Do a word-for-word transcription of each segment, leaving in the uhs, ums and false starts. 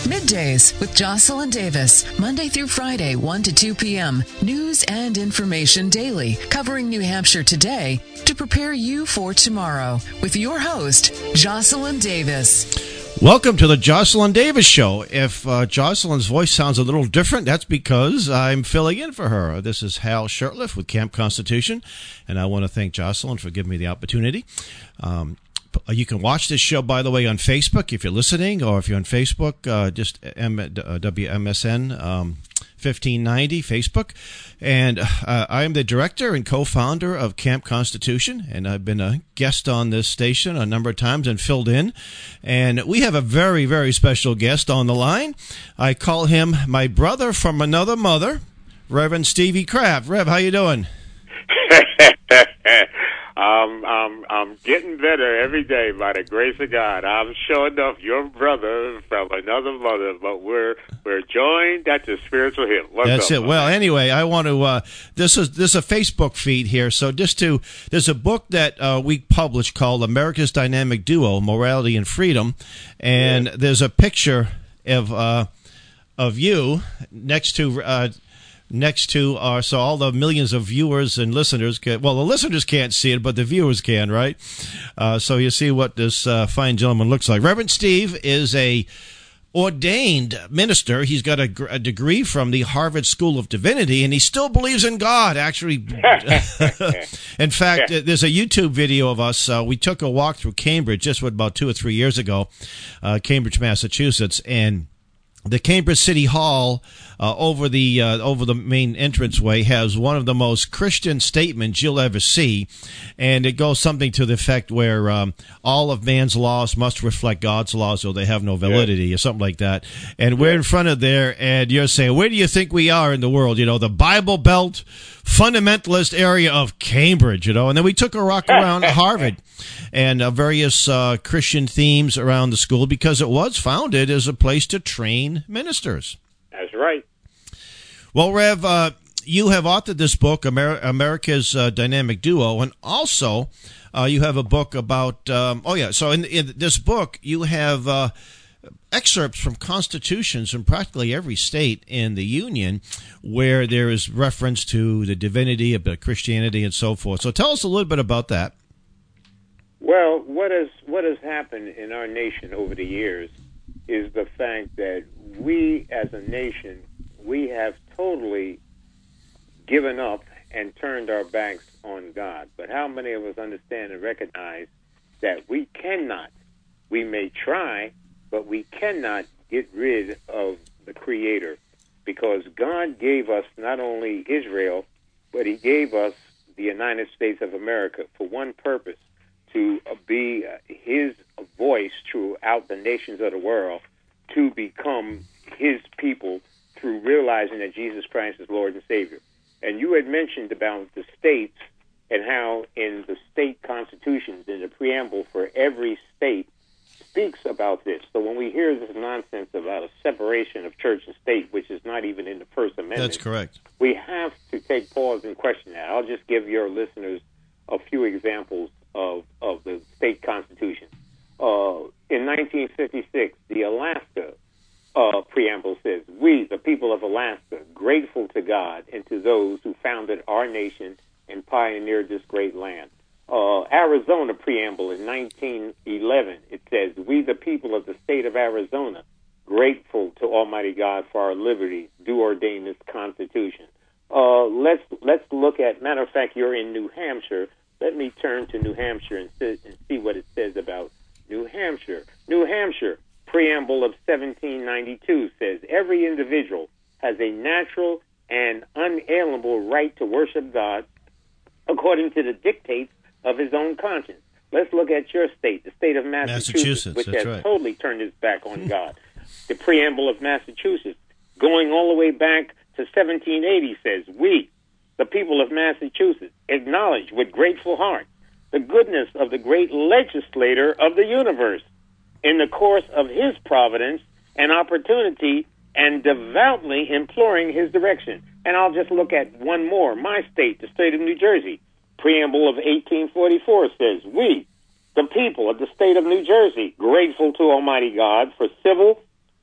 Middays with Jocelyn Davis, Monday through Friday, one to two p.m. News and information daily, covering New Hampshire today to prepare you for tomorrow with your host, Jocelyn Davis. Welcome to the Jocelyn Davis Show. If uh, Jocelyn's voice sounds a little different, that's because I'm filling in for her. This is Hal Shurtleff with Camp Constitution, and I want to thank Jocelyn for giving me the opportunity. Um, You can watch this show, by the way, on Facebook if you're listening, or if you're on Facebook, uh, just M- uh, W M S N um, fifteen ninety Facebook. And uh, I am the director and co-founder of Camp Constitution, and I've been a guest on this station a number of times and filled in. And we have a very, very special guest on the line. I call him my brother from another mother, Reverend Stevie Kraft. Rev, how you doing? Um, I'm, I'm getting better every day by the grace of God. I'm sure enough your brother from another mother, but we're we're joined at the spiritual hip. What's That's up, it. Well, anyway, I want to. Uh, this is this is a Facebook feed here, so just to there's a book that uh, we published called America's Dynamic Duo: Morality and Freedom, and yeah. There's a picture of uh, of you next to. Uh, Next to our, so all the millions of viewers and listeners can, well, the listeners can't see it, but the viewers can, right? Uh, so you see what this uh, fine gentleman looks like. Reverend Steve is a ordained minister. He's got a, a degree from the Harvard School of Divinity, and he still believes in God, actually. In fact, yeah. There's a YouTube video of us. Uh, we took a walk through Cambridge just what, about two or three years ago, uh, Cambridge, Massachusetts, and the Cambridge City Hall uh, over the uh, over the main entranceway has one of the most Christian statements you'll ever see, and it goes something to the effect where um, all of man's laws must reflect God's laws, or they have no validity, yeah. or something like that. And we're in front of there, and you're saying, "Where do you think we are in the world? You know, the Bible Belt, fundamentalist area of Cambridge, you know." And then we took a walk around Harvard and uh, various uh, Christian themes around the school, because it was founded as a place to train ministers. That's right. Well, Rev, uh, you have authored this book, Amer- America's uh, Dynamic Duo, and also uh, you have a book about, um, oh yeah, so in, in this book you have uh, excerpts from constitutions from practically every state in the Union where there is reference to the divinity of Christianity and so forth. So tell us a little bit about that. Well, what has what has happened in our nation over the years is the fact that we as a nation, we have totally given up and turned our backs on God. But how many of us understand and recognize that we cannot, we may try, but we cannot get rid of the Creator, because God gave us not only Israel, but He gave us the United States of America for one purpose, to be His voice throughout the nations of the world, to become His people through realizing that Jesus Christ is Lord and Savior. And you had mentioned about the states and how in the state constitutions, in the preamble for every state, speaks about this. So when we hear this nonsense about a separation of church and state, which is not even in the First Amendment, that's correct. We have to take pause and question that. I'll just give your listeners a few examples of, of the state constitution. Uh, in nineteen fifty-six, the Alaska uh, preamble says, "We, the people of Alaska, grateful to God and to those who founded our nation and pioneered this great land." Uh, Arizona preamble in nineteen eleven, it says, "We, the people of the state of Arizona, grateful to Almighty God for our liberty, do ordain this Constitution." Uh, let's let's look at, matter of fact, you're in New Hampshire. Let me turn to New Hampshire and, sit, and see what it says about New Hampshire. New Hampshire, preamble of seventeen ninety-two says, "Every individual has a natural and unalienable right to worship God according to the dictates of his own conscience." Let's look at your state, the state of Massachusetts, Massachusetts which has right. totally turned its back on God. The preamble of Massachusetts, going all the way back to seventeen eighty, says, "We, the people of Massachusetts, acknowledge with grateful heart the goodness of the great legislator of the universe in the course of his providence and opportunity, and devoutly imploring his direction." And I'll just look at one more. My state, the state of New Jersey, preamble of eighteen forty-four says, "We, the people of the state of New Jersey, grateful to Almighty God for civil,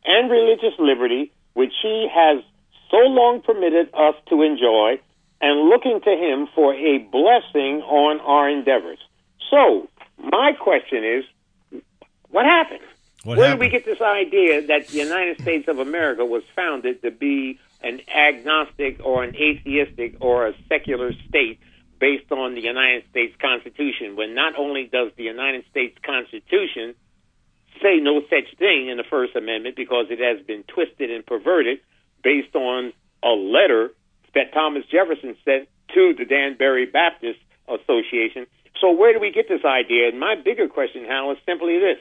and religious liberty, which he has so long permitted us to enjoy, and looking to him for a blessing on our endeavors. So, my question is, what happened? What Where happened? did we get this idea that the United States of America was founded to be an agnostic or an atheistic or a secular state based on the United States Constitution, when not only does the United States Constitution say no such thing in the First Amendment because it has been twisted and perverted based on a letter that Thomas Jefferson sent to the Danbury Baptist Association. So where do we get this idea? And my bigger question, Hal, is simply this.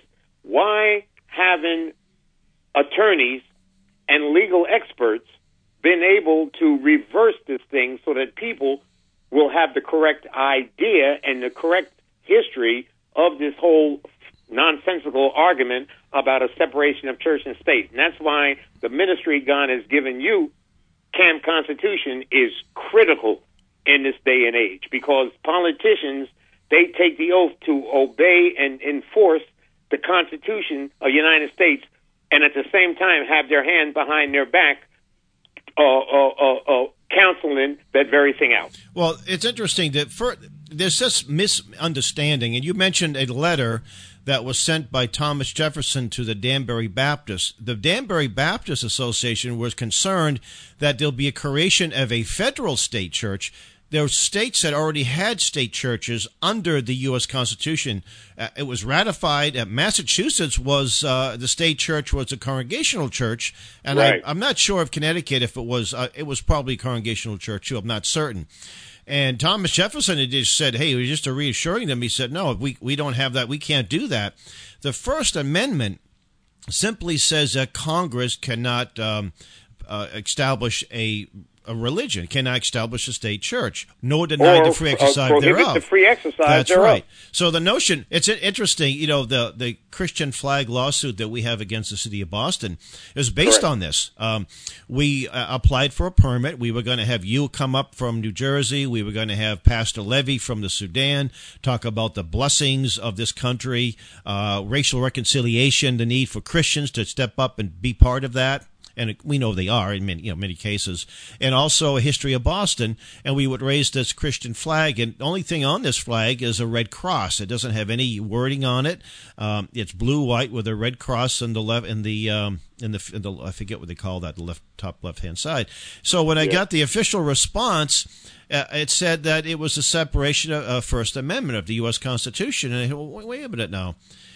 Why haven't attorneys and legal experts been able to reverse this thing so that people will have the correct idea and the correct history of this whole nonsensical argument about a separation of church and state? And that's why the ministry God has given you, Camp Constitution, is critical in this day and age, because politicians, they take the oath to obey and enforce the Constitution of the United States, and at the same time have their hand behind their back uh, uh, uh, uh, counseling that very thing out. Well, it's interesting that for, there's this misunderstanding, and you mentioned a letter that was sent by Thomas Jefferson to the Danbury Baptist. The Danbury Baptist Association was concerned that there'll be a creation of a federal state church. There were states that already had state churches under the U S Constitution. Uh, it was ratified. Uh, Massachusetts was uh, the state church was a congregational church, and right. I, I'm not sure of Connecticut if it was. Uh, it was probably a congregational church too. I'm not certain. And Thomas Jefferson had just said, hey, it was just a reassuring them. He said, no, we we don't have that. We can't do that. The First Amendment simply says that Congress cannot um, uh, establish a a religion, cannot establish a state church, nor deny or, the free exercise or prohibit thereof. the free exercise That's thereof. right. So the notion, it's interesting, you know, the, the Christian flag lawsuit that we have against the city of Boston is based Correct. on this. Um, we uh, applied for a permit. We were going to have you come up from New Jersey. We were going to have Pastor Levy from the Sudan talk about the blessings of this country, uh, racial reconciliation, the need for Christians to step up and be part of that. And we know they are in many, you know, many cases, and also a history of Boston. And we would raise this Christian flag, and the only thing on this flag is a red cross. It doesn't have any wording on it. Um, it's blue white with a red cross in the left, in the um, in the, in the I forget what they call that, the left top left hand side. So when I Yeah. got the official response, uh, it said that it was a separation of uh, First Amendment of the U S Constitution. And I said, well, wait, wait a minute now.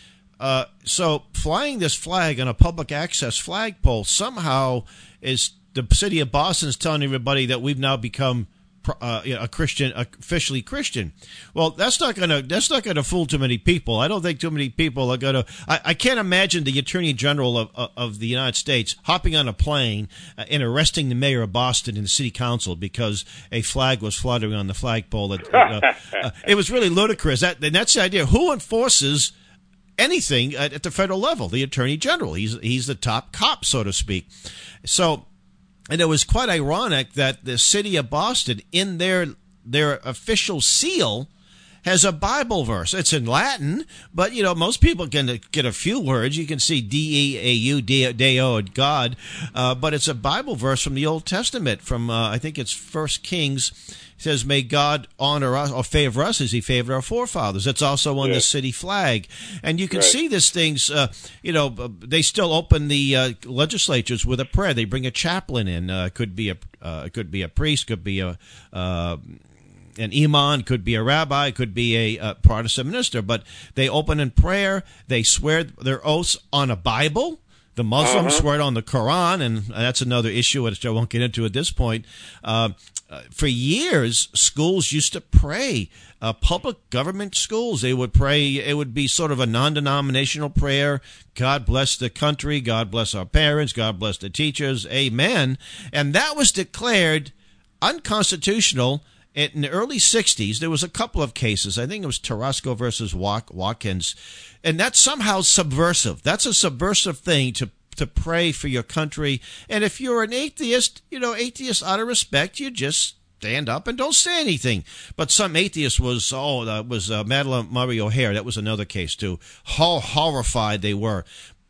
Uh, so flying this flag on a public access flagpole somehow is the city of Boston is telling everybody that we've now become uh, you know, a Christian, officially Christian. Well, that's not gonna that's not gonna fool too many people. I don't think too many people are gonna. I, I can't imagine the Attorney General of of, of the United States hopping on a plane uh, and arresting the mayor of Boston and the city council because a flag was fluttering on the flagpole. That, uh, uh, it was really ludicrous. That and that's the idea. Who enforces anything at, at the federal level? The Attorney General. He's he's the top cop, so to speak. So, and it was quite ironic that the city of Boston, in their their official seal, has a Bible verse. It's in Latin, but you know most people can get a few words. You can see D E A U, Deo, and God, uh, but it's a Bible verse from the Old Testament. From uh, I think it's First Kings. It says, may God honor us or favor us as he favored our forefathers. It's also on Yeah. the city flag. And you can Right. see these things, uh, you know, they still open the uh, legislatures with a prayer. They bring a chaplain in. Uh, could be a uh, could be a priest, could be a uh, an imam, could be a rabbi, could be a, a Protestant minister. But they open in prayer. They swear their oaths on a Bible. The Muslims Uh-huh. swear it on the Quran, and that's another issue which I won't get into at this point. Uh, uh, for years, schools used to pray. Uh, public government schools, they would pray. It would be sort of a non-denominational prayer. God bless the country. God bless our parents. God bless the teachers. Amen. And that was declared unconstitutional. In the early sixties, there was a couple of cases. I think it was Tarasco versus Watkins. And that's somehow subversive. That's a subversive thing to to pray for your country. And if you're an atheist, you know, atheists out of respect, you just stand up and don't say anything. But some atheist was, oh, that was uh, Madeline Murray O'Hare. That was another case, too. How horrified they were.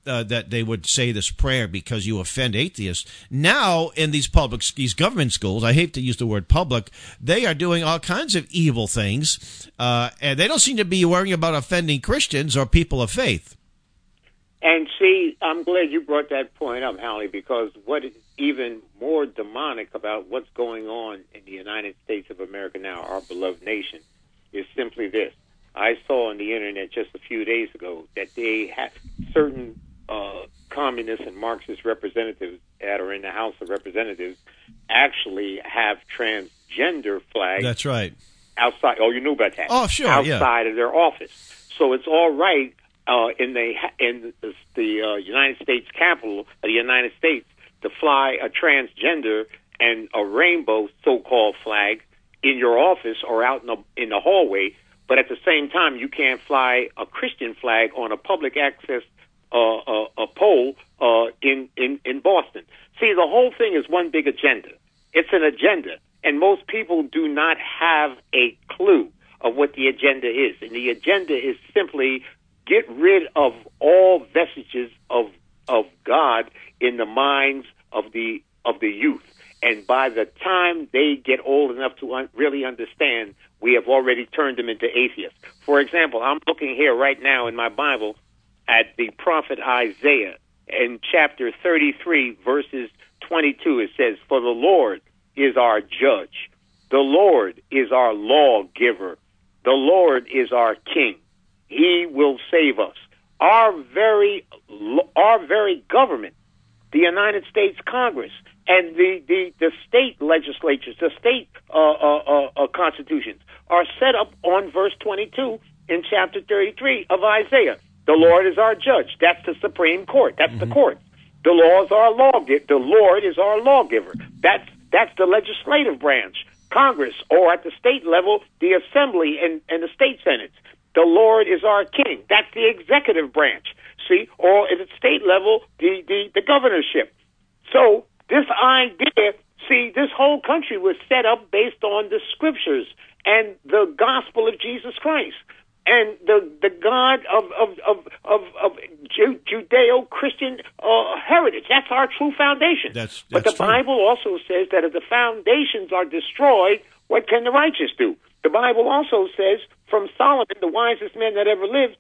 uh, that they would say this prayer because you offend atheists. Now, in these public, these government schools, I hate to use the word public, they are doing all kinds of evil things, uh, and they don't seem to be worrying about offending Christians or people of faith. And see, I'm glad you brought that point up, Hallie, because what is even more demonic about what's going on in the United States of America now, our beloved nation, is simply this. I saw on the internet just a few days ago that they have certain uh, communist and Marxist representatives that are in the House of Representatives actually have transgender flags. That's right. Outside. Oh, you knew about that. Oh, sure. Outside yeah. of their office. So it's all right uh, in the in the, the uh, United States Capitol of the United States to fly a transgender and a rainbow so-called flag in your office or out in the, in the hallway, but at the same time you can't fly a Christian flag on a public access uh, uh, a pole uh, in, in, in Boston. See, the whole thing is one big agenda. It's an agenda, and most people do not have a clue of what the agenda is. And the agenda is simply get rid of all vestiges of of God in the minds of the of the youth. And by the time they get old enough to un- really understand, we have already turned them into atheists. For example, I'm looking here right now in my Bible at the prophet Isaiah in chapter thirty-three, verses twenty-two. It says, "For the Lord is our judge. The Lord is our lawgiver. The Lord is our king. He will save us." Our very, our very government, the United States Congress, and the, the, the state legislatures, the state uh, uh, uh, uh, constitutions are set up on verse twenty-two in chapter thirty-three of Isaiah. The Lord is our judge. That's the Supreme Court. That's mm-hmm. the court. The law is our lawgiver. The Lord is our lawgiver. That's that's the legislative branch, Congress, or at the state level, the Assembly and, and the state senates. The Lord is our king. That's the executive branch. See, or at the state level, the, the, the governorship. So this idea, see, this whole country was set up based on the scriptures and the gospel of Jesus Christ and the the God of of of of, of Judeo-Christian uh, heritage. That's our true foundation. That's, that's but the true. Bible also says that if the foundations are destroyed, what can the righteous do? The Bible also says from Solomon, the wisest man that ever lived,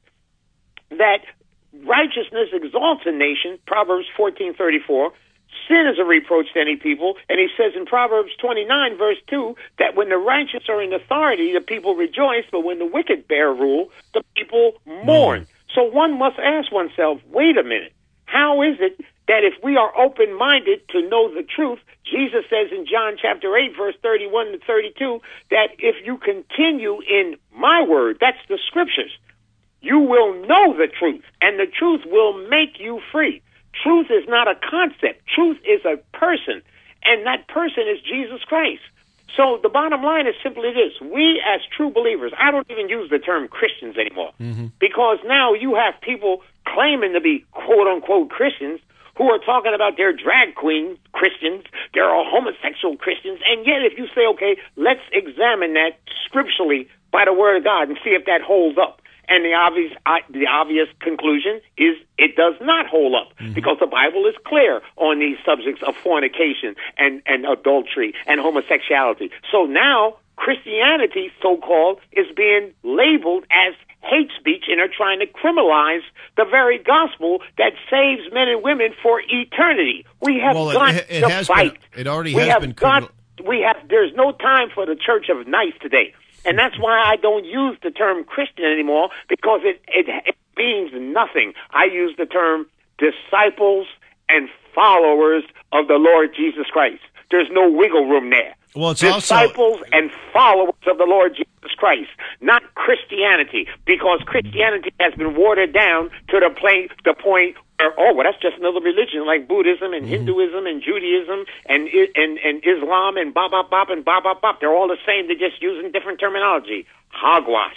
that righteousness exalts a nation, Proverbs fourteen thirty-four. Sin is a reproach to any people. And he says in Proverbs twenty-nine, verse two, that when the righteous are in authority, the people rejoice, but when the wicked bear rule, the people mourn. Mm. So one must ask oneself, wait a minute, how is it that if we are open-minded to know the truth, Jesus says in John chapter eight, verse thirty-one to thirty-two, that if you continue in my word, that's the scriptures, you will know the truth, and the truth will make you free. Truth is not a concept. Truth is a person, and that person is Jesus Christ. So the bottom line is simply this. We as true believers, I don't even use the term Christians anymore, mm-hmm. because now you have people claiming to be quote-unquote Christians who are talking about their drag queen Christians, they're all homosexual Christians, and yet if you say, okay, let's examine that scripturally by the word of God and see if that holds up. And the obvious, uh, the obvious conclusion is it does not hold up, mm-hmm. because the Bible is clear on these subjects of fornication and, and adultery and homosexuality. So now Christianity, so-called, is being labeled as hate speech, and are trying to criminalize the very gospel that saves men and women for eternity. We have well, got it, it to has fight. Been, it already we has have been got, criminal. We have. There's no time for the church of nice today. And that's why I don't use the term Christian anymore, because it, it, it means nothing. I use the term disciples and followers of the Lord Jesus Christ. There's no wiggle room there. Well, it's disciples also... and followers of the Lord Jesus Christ, not Christianity, because Christianity has been watered down to the, play, the point where, oh, well, that's just another religion like Buddhism and mm-hmm. Hinduism and Judaism and, and and Islam and bop, bop, bop, and bop, bop, bop. They're all the same. They're just using different terminology. Hogwash.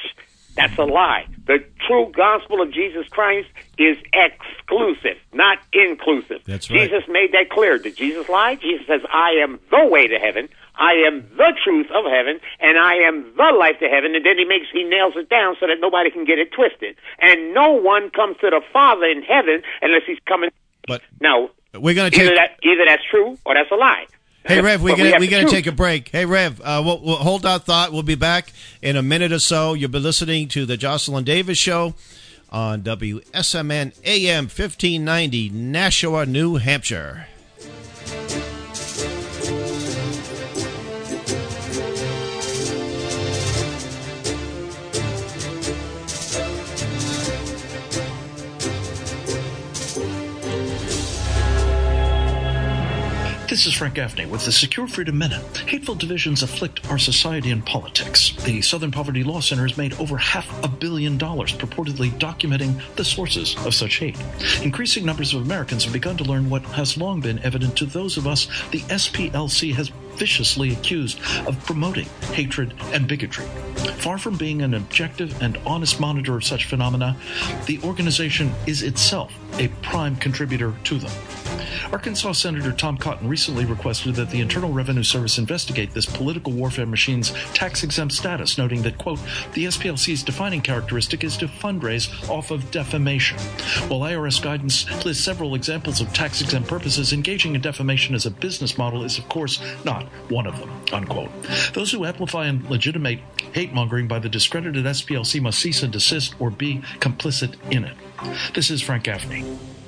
That's a lie. The true gospel of Jesus Christ is exclusive, not inclusive. That's right. Jesus made that clear. Did Jesus lie? Jesus says, I am the way to heaven, I am the truth of heaven, and I am the life to heaven. And then he makes he nails it down so that nobody can get it twisted. And no one comes to the Father in heaven unless he's coming. But now, we're going to take either, that, either that's true or that's a lie. Hey, Rev, we're going we we to take a break. Hey, Rev, uh, we'll, we'll hold our thought. We'll be back in a minute or so. You'll be listening to the Jocelyn Davis Show on W S M N A M fifteen ninety, Nashua, New Hampshire. This is Frank Gaffney with the Secure Freedom Minute. Hateful divisions afflict our society and politics. The Southern Poverty Law Center has made over half a billion dollars purportedly documenting the sources of such hate. Increasing numbers of Americans have begun to learn what has long been evident to those of us the S P L C has viciously accused of promoting hatred and bigotry. Far from being an objective and honest monitor of such phenomena, the organization is itself a prime contributor to them. Arkansas Senator Tom Cotton recently requested that the Internal Revenue Service investigate this political warfare machine's tax-exempt status, noting that, quote, the S P L C's defining characteristic is to fundraise off of defamation. While I R S guidance lists several examples of tax-exempt purposes, engaging in defamation as a business model is, of course, not one of them, unquote. Those who amplify and legitimate hate-mongering by the discredited S P L C must cease and desist or be complicit in it. This is Frank Gaffney.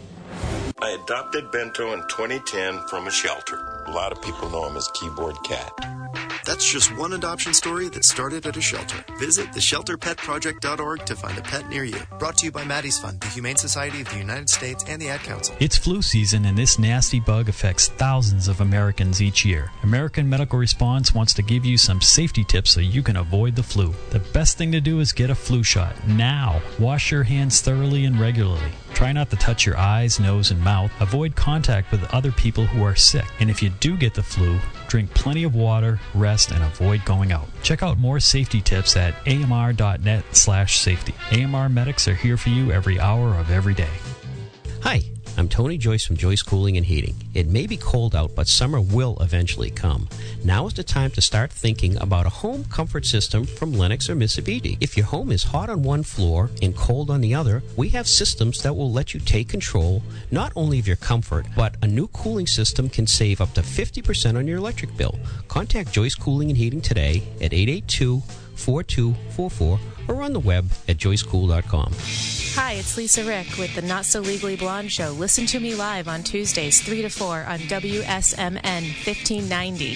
I adopted Bento in twenty ten from a shelter. A lot of people know him as Keyboard Cat. That's just one adoption story that started at a shelter. Visit the shelter pet project dot org to find a pet near you. Brought to you by Maddie's Fund, the Humane Society of the United States, and the Ad Council. It's flu season, and this nasty bug affects thousands of Americans each year. American Medical Response wants to give you some safety tips so you can avoid the flu. The best thing to do is get a flu shot now. Wash your hands thoroughly and regularly. Try not to touch your eyes, nose, and mouth. Avoid contact with other people who are sick. And if you do get the flu, drink plenty of water, rest, and avoid going out. Check out more safety tips at A M R dot net slash safety. A M R medics are here for you every hour of every day. Hi, I'm Tony Joyce from Joyce Cooling and Heating. It may be cold out, but summer will eventually come. Now is the time to start thinking about a home comfort system from Lennox or Mitsubishi. If your home is hot on one floor and cold on the other, we have systems that will let you take control not only of your comfort, but a new cooling system can save up to fifty percent on your electric bill. Contact Joyce Cooling and Heating today at eight eight two, four two four four or on the web at joyce cool dot com. Hi, it's Lisa Rick with the Not So Legally Blonde Show. Listen to me live on Tuesdays, three to four on W S M N fifteen ninety.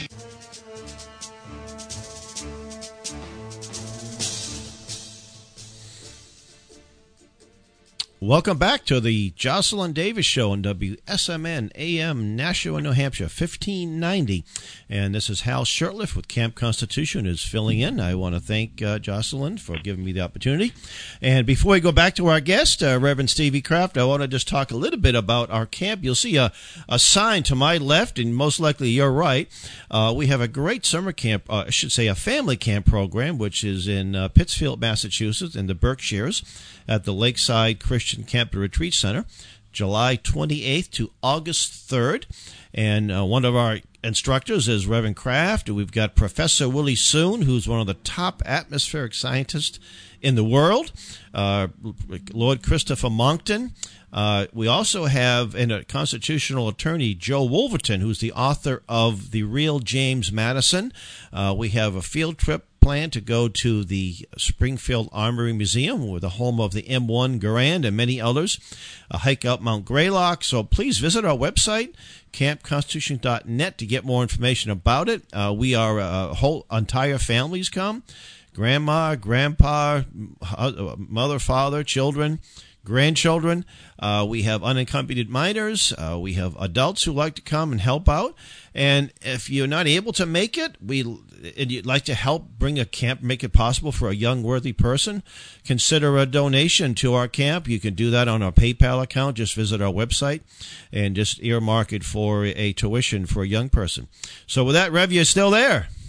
Welcome back to the Jocelyn Davis Show on W S M N A M Nashua, New Hampshire, fifteen ninety. And this is Hal Shurtleff with Camp Constitution is filling in. I want to thank uh, Jocelyn for giving me the opportunity. And before we go back to our guest, uh, Reverend Stevie Kraft, I want to just talk a little bit about our camp. You'll see a, a sign to my left, and most likely you're right. Uh, we have a great summer camp, uh, I should say a family camp program, which is in uh, Pittsfield, Massachusetts, in the Berkshires at the Lakeside Christian Camp and Retreat Center, July twenty-eighth to August third. And uh, one of our instructors is Reverend Kraft. We've got Professor Willie Soon, who's one of the top atmospheric scientists in the world, uh, Lord Christopher Monckton. Uh, we also have and a constitutional attorney, Joe Wolverton, who's the author of The Real James Madison. Uh, we have a field trip plan to go to the Springfield Armory Museum, with the home of the M one Garand and many others, a hike up Mount Greylock. So please visit our website, camp constitution dot net, to get more information about it. Uh, we are a whole entire families come, grandma, grandpa, mother, father, children, grandchildren. Uh, we have unaccompanied minors. Uh, we have adults who like to come and help out. And if you're not able to make it, we and you'd like to help bring a camp, make it possible for a young, worthy person, consider a donation to our camp. You can do that on our PayPal account. Just visit our website and just earmark it for a tuition for a young person. So with that, Rev, you're still there?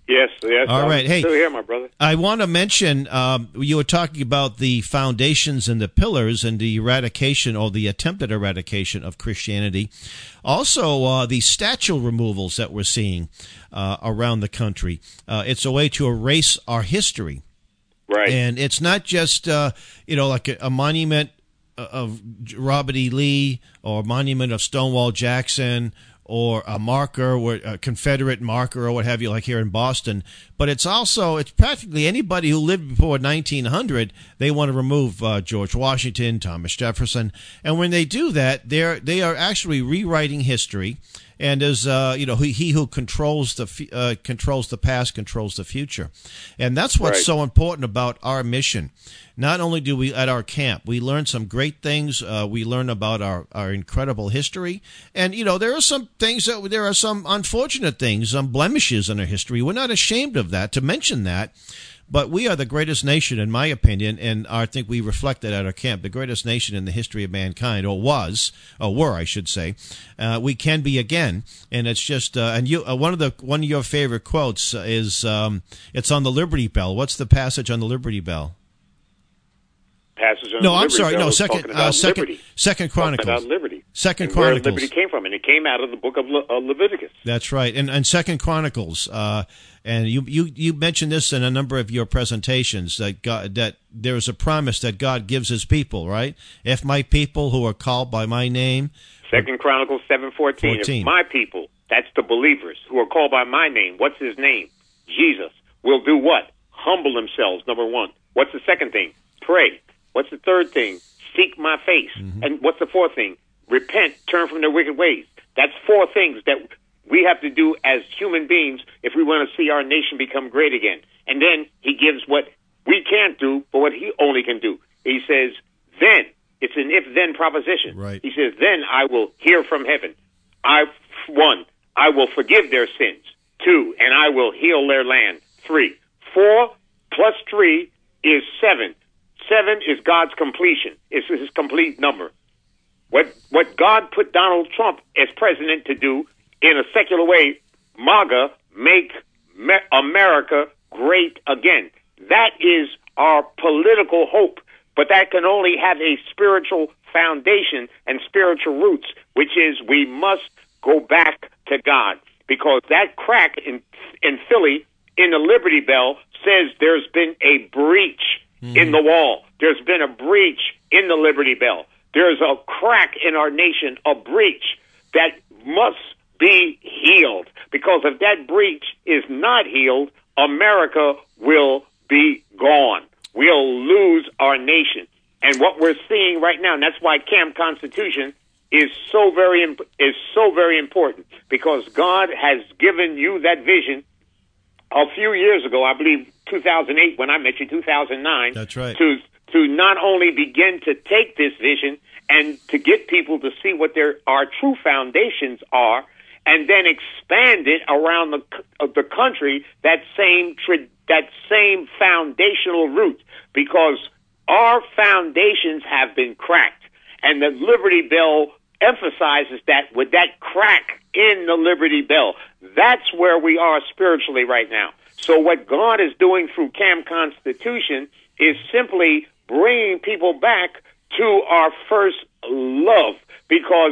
Yes, yes. All I'm right. Hey, still here, my brother. I want to mention um, you were talking about the foundations and the pillars and the eradication or the attempted eradication of Christianity. Also, uh, the statue removals that we're seeing uh, around the country. Uh, it's a way to erase our history. Right. And it's not just, uh, you know, like a, a monument of Robert E. Lee or a monument of Stonewall Jackson or a marker, or a Confederate marker or what have you, like here in Boston. But it's also, it's practically anybody who lived before nineteen hundred, they want to remove uh, George Washington, Thomas Jefferson. And when they do that, they're, they are actually rewriting history. And as uh, you know, he, he who controls the uh, controls the past controls the future, and that's what's right. so important about our mission. Not only do we at our camp we learn some great things, uh, we learn about our, our incredible history, and you know there are some things that there are some unfortunate things, some blemishes in our history. We're not ashamed of that to mention that. But we are the greatest nation, in my opinion, and I think we reflect that at our camp, the greatest nation in the history of mankind, or was, or were, I should say. Uh, we can be again, and it's just, uh, and you, uh, one of the one of your favorite quotes is, um, it's on the Liberty Bell. What's the passage on the Liberty Bell? Passage on no, the I'm Liberty sorry, Bell no, is second, talking uh, about second, liberty. second Chronicles. Talking about liberty. Second and Chronicles. Where liberty came from, and it came out of the book of Le- uh, Leviticus. That's right, and and Second Chronicles, uh, and you, you you mentioned this in a number of your presentations that God, that there is a promise that God gives His people, right? If my people who are called by my name. Second Chronicles seven fourteen. fourteen. If my people, that's the believers who are called by my name. What's His name? Jesus. Will do what? Humble themselves. Number one. What's the second thing? Pray. What's the third thing? Seek my face. Mm-hmm. And what's the fourth thing? Repent, turn from their wicked ways. That's four things that we have to do as human beings if we want to see our nation become great again. And then he gives what we can't do, but what he only can do. He says, then, it's an if-then proposition. Right. He says, then I will hear from heaven. I, one, I will forgive their sins. Two, and I will heal their land. Three. Four plus three is seven. Seven is God's completion. It's his complete number. What what God put Donald Trump as president to do in a secular way, MAGA, make me- America great again. That is our political hope, but that can only have a spiritual foundation and spiritual roots, which is we must go back to God, because that crack in in Philly in the Liberty Bell says there's been a breach mm. in the wall. There's been a breach in the Liberty Bell. There's a crack in our nation, a breach that must be healed. Because if that breach is not healed, America will be gone. We'll lose our nation. And what we're seeing right now, and that's why Camp Constitution is so very imp- is so very important, because God has given you that vision a few years ago, I believe two thousand eight, when I met you, two thousand nine. That's right. To to not only begin to take this vision and to get people to see what their our true foundations are, and then expand it around the uh, the country, that same tra- that same foundational root, because our foundations have been cracked, and the Liberty Bell emphasizes that with that crack in the Liberty Bell. That's where we are spiritually right now. So what God is doing through Camp Constitution is simply bringing people back to our first love, because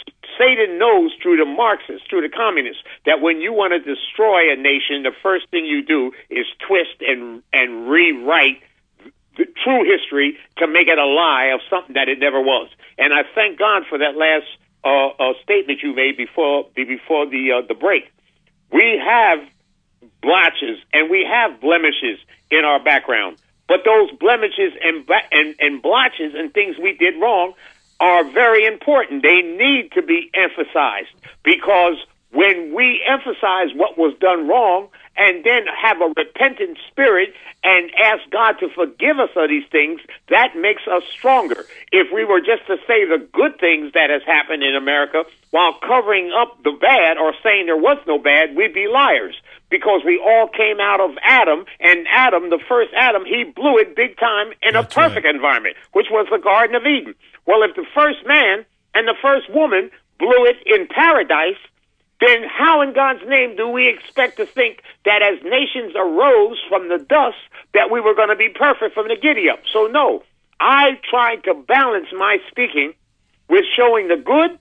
Satan knows through the Marxists, through the communists, that when you want to destroy a nation, the first thing you do is twist and and rewrite the true history to make it a lie of something that it never was. And I thank God for that last uh, uh, statement you made before before the uh, the break. We have blotches and we have blemishes in our background, but those blemishes and and, and blotches and things we did wrong are very important. They need to be emphasized, because when we emphasize what was done wrong and then have a repentant spirit and ask God to forgive us of these things, that makes us stronger. If we were just to say the good things that has happened in America while covering up the bad or saying there was no bad, we'd be liars, because we all came out of Adam, and Adam, the first Adam, he blew it big time in That's a perfect right. environment, which was the Garden of Eden. Well, if the first man and the first woman blew it in paradise, then how in God's name do we expect to think that as nations arose from the dust that we were going to be perfect from the giddy up? So no, I tried to balance my speaking with showing the good,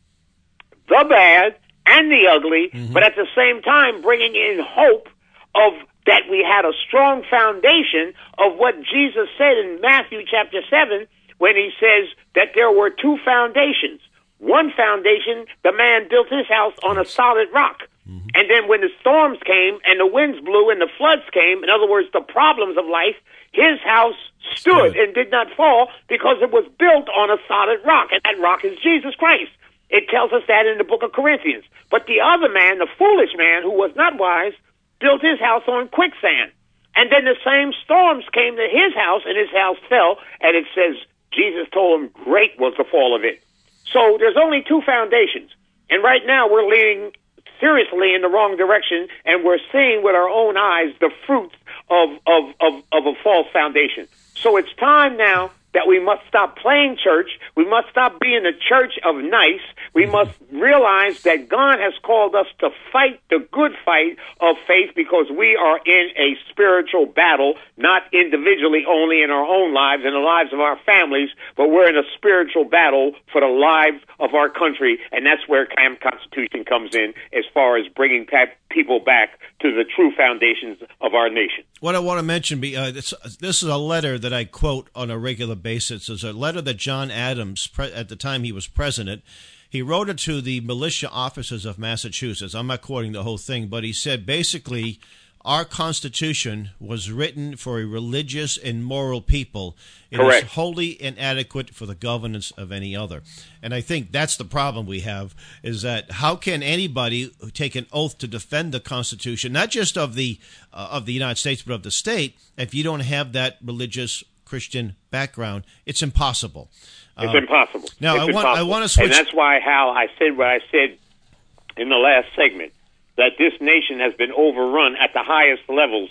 the bad, and the ugly, mm-hmm. but at the same time bringing in hope of that we had a strong foundation of what Jesus said in Matthew chapter seven when he says that there were two foundations. One foundation, the man built his house on a solid rock. Mm-hmm. And then when the storms came and the winds blew and the floods came, in other words, the problems of life, his house stood Good. and did not fall because it was built on a solid rock. And that rock is Jesus Christ. It tells us that in the book of Corinthians. But the other man, the foolish man who was not wise, built his house on quicksand. And then the same storms came to his house and his house fell. And it says Jesus told him great was the fall of it. So there's only two foundations. And right now we're leaning seriously in the wrong direction, and we're seeing with our own eyes the fruits of, of, of, of a false foundation. So it's time now that we must stop playing church. We must stop being a church of nice. We must realize that God has called us to fight the good fight of faith because we are in a spiritual battle, not individually only in our own lives and the lives of our families, but we're in a spiritual battle for the lives of our country, and that's where Camp Constitution comes in as far as bringing people back to the true foundations of our nation. What I want to mention, uh, this, this is a letter that I quote on a regular basis. It's a letter that John Adams, pre- at the time he was president, he wrote it to the militia officers of Massachusetts. I'm not quoting the whole thing, but he said basically our Constitution was written for a religious and moral people. It Correct. is wholly inadequate for the governance of any other. And I think that's the problem we have, is that how can anybody take an oath to defend the Constitution, not just of the uh, of the United States, but of the state, if you don't have that religious Christian background? It's impossible. It's um, impossible. Now, it's I want impossible. I want to switch. And that's why, Hal, I said what I said in the last segment, that this nation has been overrun at the highest levels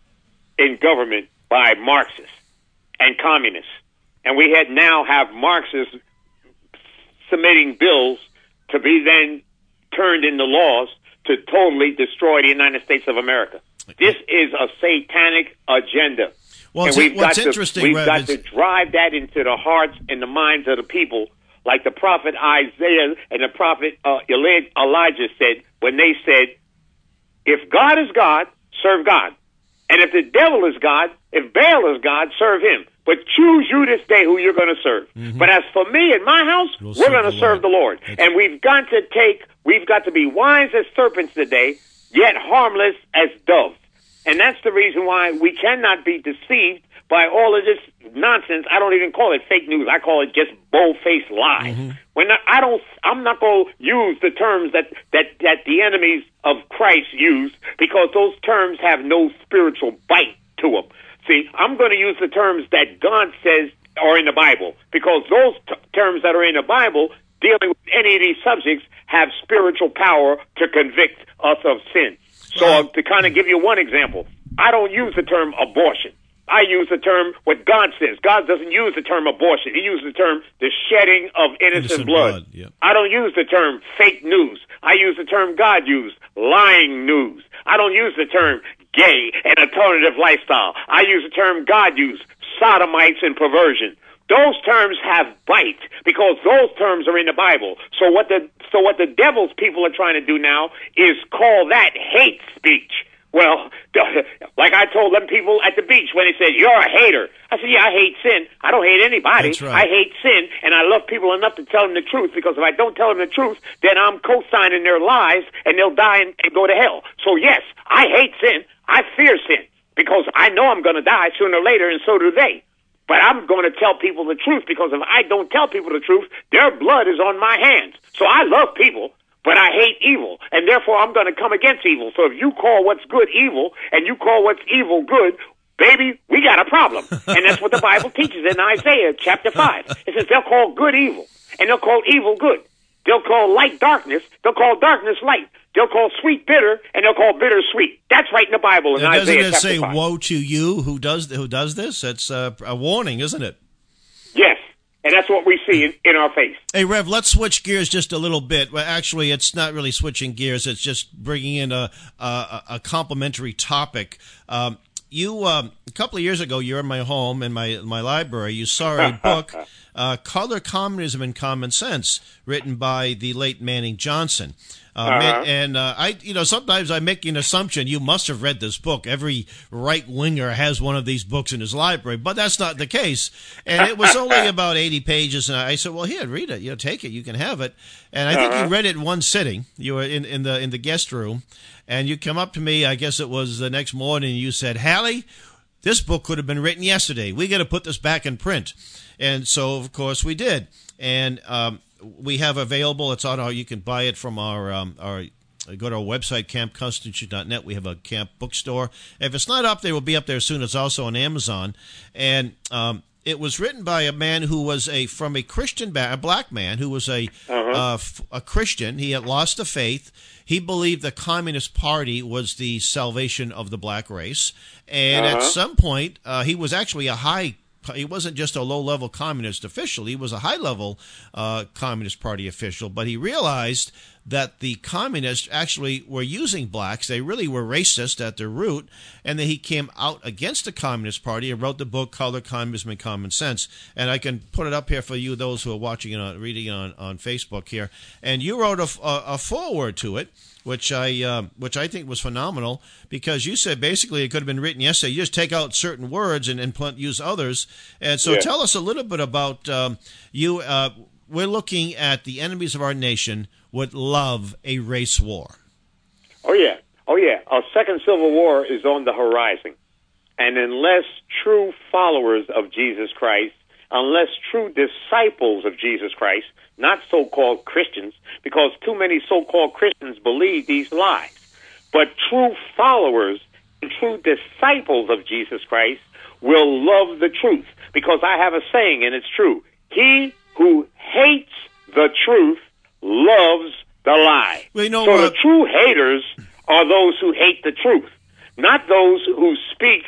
in government by Marxists and communists. And we had now have Marxists submitting bills to be then turned into laws to totally destroy the United States of America. This is a satanic agenda. Well, and we've what's got interesting, to, we've Rev, got is, to drive that into the hearts and the minds of the people, like the prophet Isaiah and the prophet uh, Elijah said when they said, if God is God, serve God. And if the devil is God, if Baal is God, serve him. But choose you this day who you're going to serve. Mm-hmm. But as for me and my house, we'll we're going to serve the Lord. That's and we've got to take, we've got to be wise as serpents today, yet harmless as doves. And that's the reason why we cannot be deceived by all of this nonsense. I don't even call it fake news. I call it just bold-faced lies. Mm-hmm. When I don't, I'm not going to use the terms that, that, that the enemies of Christ use, because those terms have no spiritual bite to them. See, I'm going to use the terms that God says are in the Bible, because those t- terms that are in the Bible dealing with any of these subjects have spiritual power to convict us of sin. So uh, to kind of give you one example, I don't use the term abortion. I use the term what God says. God doesn't use the term abortion. He uses the term the shedding of innocent, innocent blood. blood yep. I don't use the term fake news. I use the term God used, lying news. I don't use the term gay and alternative lifestyle. I use the term God used, sodomites and perversion. Those terms have bite because those terms are in the Bible. So what the so what the devil's people are trying to do now is call that hate speech. Well, like I told them people at the beach when they said, you're a hater. I said, yeah, I hate sin. I don't hate anybody. That's right. I hate sin, and I love people enough to tell them the truth, because if I don't tell them the truth, then I'm co-signing their lies, and they'll die and, and go to hell. So, yes, I hate sin. I fear sin, because I know I'm going to die sooner or later, and so do they. But I'm going to tell people the truth, because if I don't tell people the truth, their blood is on my hands. So I love people, but I hate evil, and therefore I'm going to come against evil. So if you call what's good evil, and you call what's evil good, baby, we got a problem. And that's what the Bible teaches in Isaiah chapter five. It says they'll call good evil, and they'll call evil good. They'll call light darkness, they'll call darkness light. They'll call sweet bitter, and they'll call bitter sweet. That's right in the Bible in and Isaiah chapter five. Doesn't it say, five. woe to you who does who does this? That's uh, a warning, isn't it? Yes. And that's what we see in, in our face. Hey, Rev, let's switch gears just a little bit. Well, actually, it's not really switching gears. It's just bringing in a a, a complementary topic. Um, you um, a couple of years ago, you were in my home, in my my library. You saw a book, uh, Color, Communism, and Common Sense, written by the late Manning Johnson. Um, uh-huh. And, and uh, I, you know, sometimes I make an assumption you must have read this book. Every right winger has one of these books in his library, but that's not the case. And it was only about eighty pages, and I said, "Well, here, read it. You know, take it. You can have it." And I think uh-huh. you read it in one sitting. You were in, in the in the guest room, and you come up to me. I guess it was the next morning. And you said, "Hallie, this book could have been written yesterday. We got to put this back in print." And so, of course, we did. And um, we have available. It's on our. You can buy it from our um, our. Go to our website, camp constitution dot net. We have a camp bookstore. If it's not up there, it will be up there soon. It's also on Amazon. And um, it was written by a man who was a from a Christian, a black man who was a uh-huh. uh, a Christian. He had lost the faith. He believed the Communist Party was the salvation of the black race. And uh-huh. at some point, uh, he was actually a high. He wasn't just a low-level communist official. He was a high-level uh, Communist Party official. But he realized that the communists actually were using blacks. They really were racist at their root. And then he came out against the Communist Party and wrote the book Color, Communism, and Common Sense. And I can put it up here for you, those who are watching it, on, reading it on, on Facebook here. And you wrote a, a, a foreword to it, which I uh, which I think was phenomenal, because you said basically it could have been written yesterday. You just take out certain words and, and use others. And so yeah. tell us a little bit about um, you. Uh, we're looking at the enemies of our nation would love a race war. Oh, yeah. Oh, yeah. Our second civil war is on the horizon. And unless true followers of Jesus Christ, unless true disciples of Jesus Christ, not so-called Christians, because too many so-called Christians believe these lies, but true followers and true disciples of Jesus Christ will love the truth. Because I have a saying, and it's true. He who hates the truth loves the lie. Well, you know, so uh, the true haters are those who hate the truth, not those who speak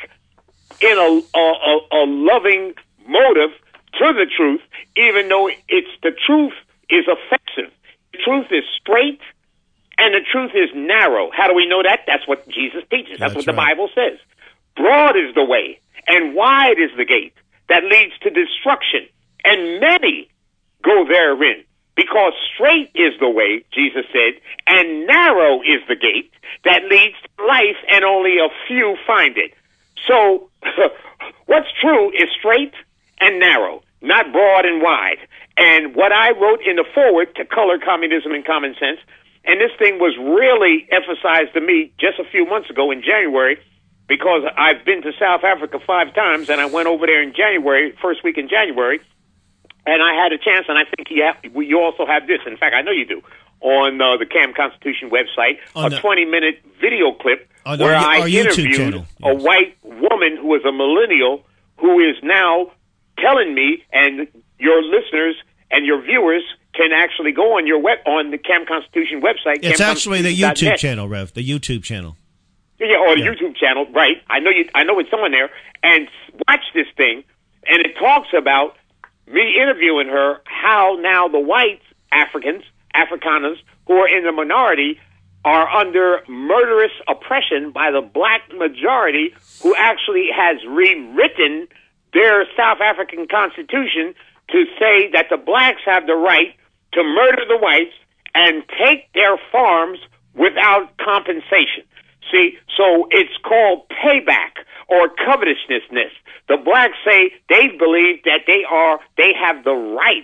in a, a, a, a loving motive to the truth, even though it's the truth is offensive. The truth is straight, and the truth is narrow. How do we know that? That's what Jesus teaches. That's, That's what the right. Bible says. Broad is the way, and wide is the gate that leads to destruction, and many go therein. Because straight is the way, Jesus said, and narrow is the gate that leads to life, and only a few find it. So, what's true is straight and narrow, not broad and wide. And what I wrote in the foreword to Color, Communism, and Common Sense, and this thing was really emphasized to me just a few months ago in January, because I've been to South Africa five times, and I went over there in January, first week in January, and I had a chance, and I think you, have, you also have this. In fact, I know you do, on uh, the Camp Constitution website, on a twenty-minute video clip where our, I our interviewed yes. a white woman who is a millennial who is now telling me, and your listeners and your viewers can actually go on your web on the Camp Constitution website. It's actually the YouTube channel, Rev, the YouTube channel. Yeah, or the yeah. YouTube channel, right? I know you. I know it's on there. And watch this thing, and it talks about me interviewing her, how now the whites, Africans, Afrikaners, who are in the minority, are under murderous oppression by the black majority, who actually has rewritten their South African Constitution to say that the blacks have the right to murder the whites and take their farms without compensation. See, so it's called payback or covetousness. The blacks say they believe that they are, they have the right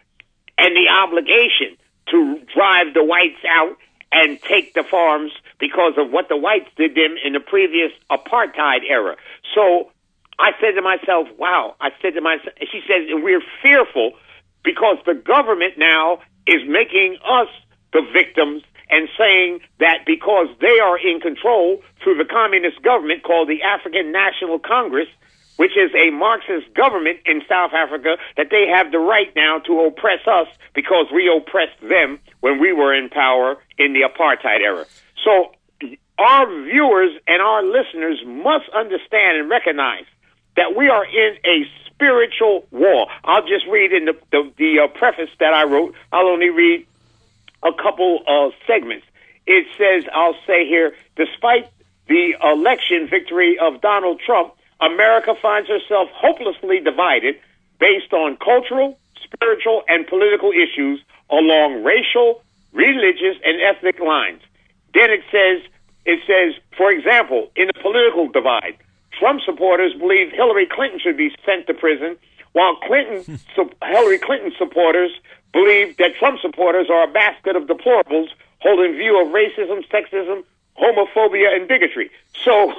and the obligation to drive the whites out and take the farms because of what the whites did them in the previous apartheid era. So I said to myself, wow, I said to myself, she says, we're fearful because the government now is making us the victims and saying that because they are in control through the communist government called the African National Congress, which is a Marxist government in South Africa, that they have the right now to oppress us because we oppressed them when we were in power in the apartheid era. So our viewers and our listeners must understand and recognize that we are in a spiritual war. I'll just read in the, the, the uh, preface that I wrote. I'll only read a couple of uh, segments. It says, I'll say here, despite the election victory of Donald Trump, America finds herself hopelessly divided based on cultural, spiritual, and political issues along racial, religious, and ethnic lines. Then it says, it says, for example, in the political divide, Trump supporters believe Hillary Clinton should be sent to prison, while Clinton, su- Hillary Clinton supporters believe that Trump supporters are a basket of deplorables holding view of racism, sexism, homophobia, and bigotry. So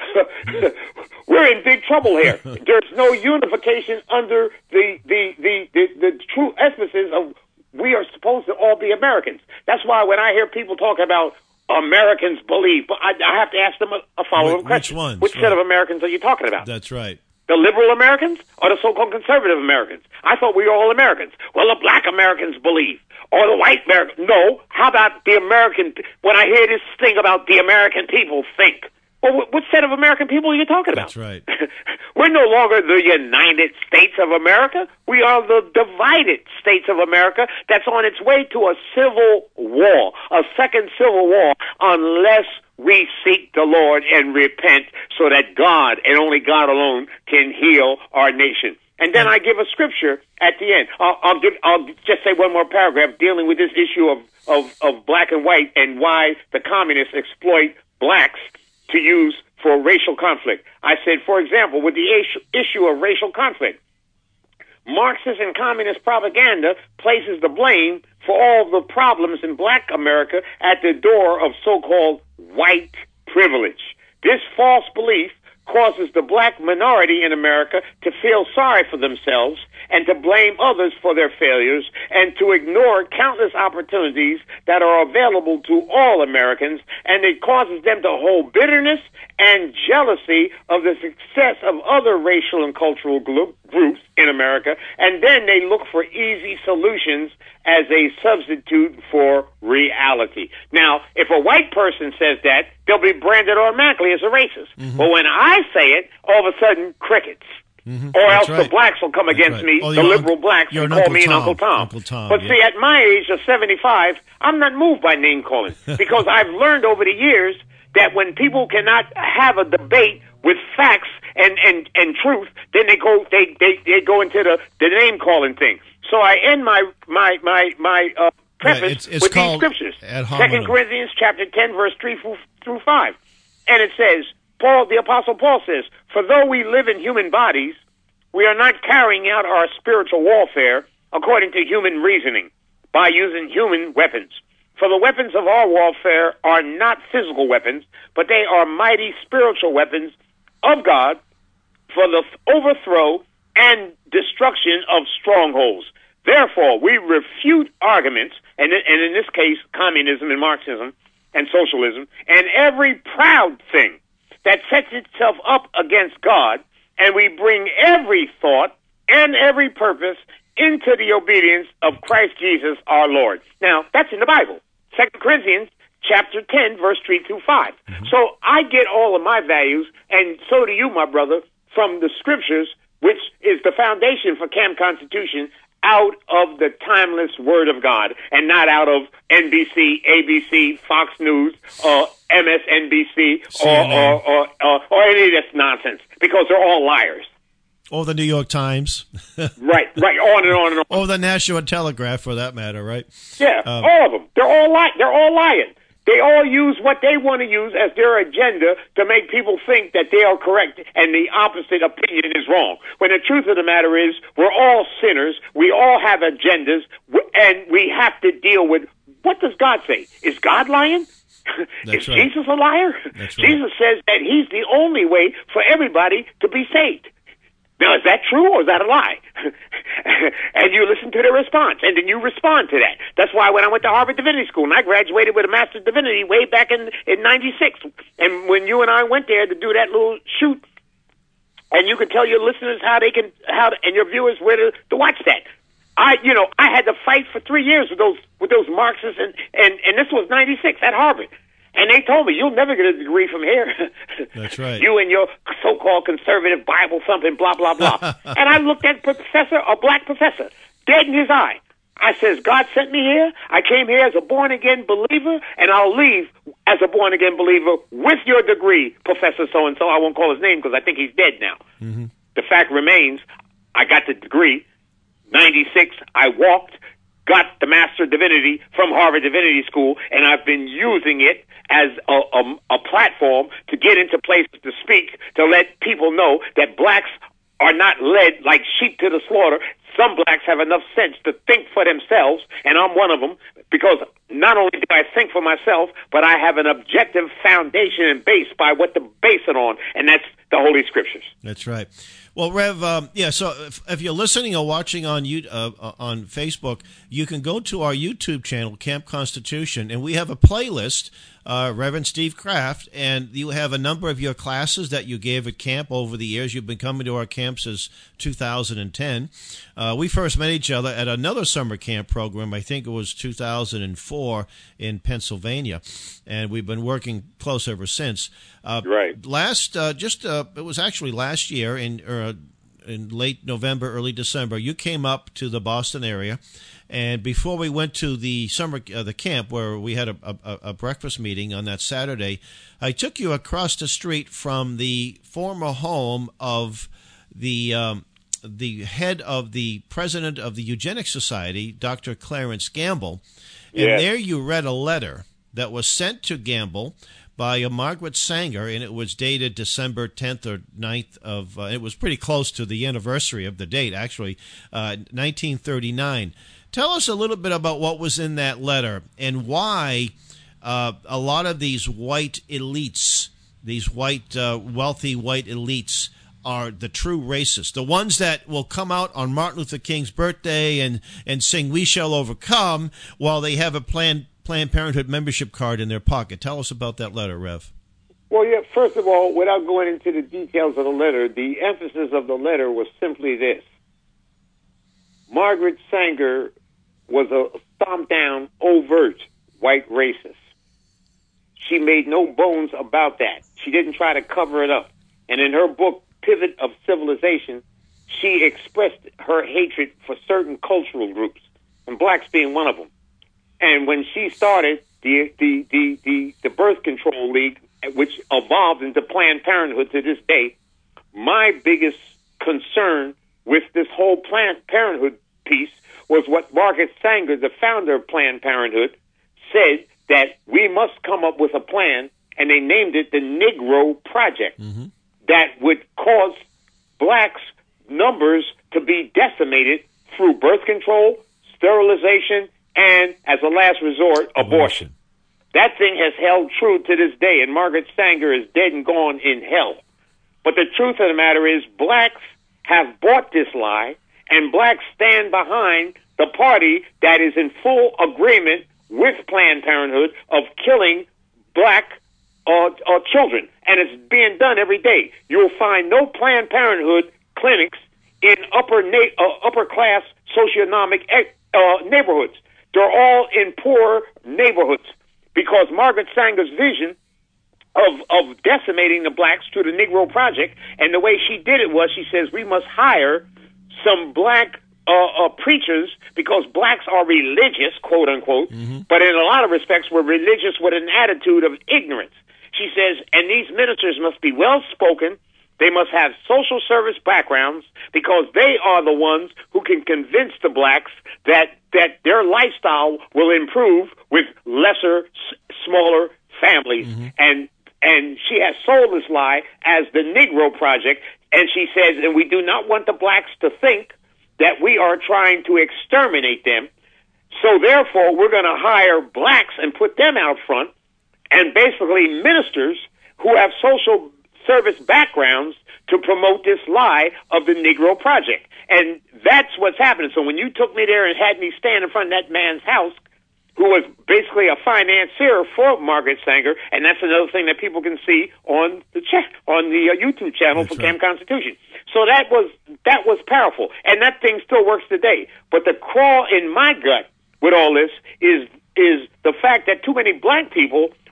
we're in big trouble here. There's no unification under the the, the, the, the true emphasis of we are supposed to all be Americans. That's why when I hear people talk about Americans believe, but I, I have to ask them a, a following Which, question. Which ones? Which set right. of Americans are you talking about? That's right. The liberal Americans or the so-called conservative Americans? I thought we were all Americans. Well, the black Americans believe. Or the white Americans. No. How about the American, when I hear this thing about the American people think? Well, what set of American people are you talking about? That's right. We're no longer the United States of America. We are the divided States of America that's on its way to a civil war, a second civil war, unless we seek the Lord and repent so that God and only God alone can heal our nation. And then I give a scripture at the end. I'll, I'll give. I'll just say one more paragraph dealing with this issue of, of, of black and white and why the communists exploit blacks to use for racial conflict. I said, for example, with the issue, issue of racial conflict, Marxist and communist propaganda places the blame for all the problems in black America at the door of so-called white privilege. This false belief causes the black minority in America to feel sorry for themselves and to blame others for their failures and to ignore countless opportunities that are available to all Americans, and it causes them to hold bitterness and jealousy of the success of other racial and cultural groups in America, and then they look for easy solutions as a substitute for reality. Now, if a white person says that, they'll be branded automatically as a racist. Mm-hmm. But when I say it, all of a sudden, crickets. Mm-hmm. Or That's else right. the blacks will come That's against right. me, oh, the liberal un- blacks, and call me an Uncle Tom. Uncle Tom. But yeah. see, at my age of seventy-five, I'm not moved by name calling because I've learned over the years that when people cannot have a debate with facts and, and, and truth, then they go they, they, they go into the, the name calling thing. So I end my my my my uh, preface yeah, it's, it's with these scriptures. Second Corinthians chapter ten, verse three through five, and it says, Paul, the Apostle Paul says, "For though we live in human bodies, we are not carrying out our spiritual warfare according to human reasoning, by using human weapons. For the weapons of our warfare are not physical weapons, but they are mighty spiritual weapons of God for the overthrow and destruction of strongholds. Therefore, we refute arguments, and, and in this case, communism and Marxism and socialism, and every proud thing that sets itself up against God, and we bring every thought and every purpose into the obedience of Christ Jesus our Lord." Now, that's in the Bible. Second Corinthians chapter ten, verse three through five. Mm-hmm. So I get all of my values, and so do you, my brother, from the scriptures, which is the foundation for Camp Constitution, out of the timeless Word of God, and not out of N B C, A B C, Fox News, or M S N B C, or, or, or, or, or any of this nonsense, because they're all liars. Or the New York Times. right, right, on and on and on. Or the National Telegraph, for that matter, right? Yeah, um, all of them. They're all li- They're all lying. They all use what they want to use as their agenda to make people think that they are correct and the opposite opinion is wrong. When the truth of the matter is, we're all sinners. We all have agendas, and we have to deal with, what does God say? Is God lying? Is right. Jesus a liar? That's right. Jesus says that he's the only way for everybody to be saved. Now, is that true or is that a lie? And you listen to the response, and then you respond to that. That's why when I went to Harvard Divinity School, and I graduated with a Master's of Divinity way back in, in ninety-six, and when you and I went there to do that little shoot, and you can tell your listeners how they can, how to, and your viewers where to, to watch that. I, you know, I had to fight for three years with those with those Marxists, and, and, and this was ninety-six at Harvard. And they told me, you'll never get a degree from here. That's right. You and your so-called conservative Bible thumping, blah, blah, blah. And I looked at professor, a black professor, dead in his eye. I says, God sent me here. I came here as a born-again believer, and I'll leave as a born-again believer with your degree, Professor so-and-so. I won't call his name because I think he's dead now. Mm-hmm. The fact remains, I got the degree. ninety-six, I walked, got the Master of Divinity from Harvard Divinity School, and I've been using it as a, a, a platform to get into places to speak, to let people know that blacks are not led like sheep to the slaughter. Some blacks have enough sense to think for themselves, and I'm one of them, because not only do I think for myself, but I have an objective foundation and base by what to base it on, and that's the Holy Scriptures. That's right. Well, Rev, um, yeah, so if, if you're listening or watching on you, uh, on Facebook, you can go to our YouTube channel, Camp Constitution, and we have a playlist, uh, Reverend Steve Kraft, and you have a number of your classes that you gave at camp over the years. You've been coming to our camps since two thousand ten. Uh, we first met each other at another summer camp program, I think it was two thousand four in Pennsylvania, and we've been working close ever since. Uh, right. Last, uh, just, uh, it was actually last year in, uh, in late November, early December, you came up to the Boston area, and before we went to the summer, uh, the camp where we had a, a, a breakfast meeting on that Saturday, I took you across the street from the former home of the, um, the head of the president of the Eugenics Society, Doctor Clarence Gamble, and yeah. there you read a letter that was sent to Gamble by a Margaret Sanger, and it was dated December tenth or ninth of, uh, it was pretty close to the anniversary of the date, actually, uh, nineteen thirty-nine. Tell us a little bit about what was in that letter and why uh, a lot of these white elites, these white, uh, wealthy white elites, are the true racists, the ones that will come out on Martin Luther King's birthday and, and sing "We Shall Overcome" while they have a Planned, Planned Parenthood membership card in their pocket. Tell us about that letter, Rev. Well, yeah, first of all, without going into the details of the letter, the emphasis of the letter was simply this. Margaret Sanger was a stomped-down, overt white racist. She made no bones about that. She didn't try to cover it up. And in her book, Pivot of Civilization, she expressed her hatred for certain cultural groups, and blacks being one of them. And when she started the the the the, the Birth Control League, which evolved into Planned Parenthood to this day, my biggest concern with this whole Planned Parenthood piece was what Margaret Sanger, the founder of Planned Parenthood, said, that we must come up with a plan, and they named it the Negro Project, mm-hmm. that would cause blacks' numbers to be decimated through birth control, sterilization, and, as a last resort, abortion. abortion. That thing has held true to this day, and Margaret Sanger is dead and gone in hell. But the truth of the matter is, blacks have bought this lie, and blacks stand behind the party that is in full agreement with Planned Parenthood of killing black uh, uh, children. And it's being done every day. You'll find no Planned Parenthood clinics in upper na- uh, upper class socioeconomic uh, neighborhoods. They're all in poor neighborhoods because Margaret Sanger's vision of of decimating the blacks through the Negro Project, and the way she did it was, she says, we must hire some black uh, uh, preachers because blacks are religious, quote unquote, mm-hmm. but in a lot of respects we're religious with an attitude of ignorance. She says, and these ministers must be well-spoken. They must have social service backgrounds because they are the ones who can convince the blacks that that their lifestyle will improve with lesser, s- smaller families. Mm-hmm. And and she has sold this lie as the Negro Project. And she says, and we do not want the blacks to think that we are trying to exterminate them. So therefore, we're going to hire blacks and put them out front, and basically ministers who have social service backgrounds to promote this lie of the Negro Project. And that's what's happening. So when you took me there and had me stand in front of that man's house, who was basically a financier for Margaret Sanger, and that's another thing that people can see on the cha- on the uh, YouTube channel that's for right. Camp Constitution. So that was that was powerful, and that thing still works today. But the crawl in my gut with all this is is the fact that too many black people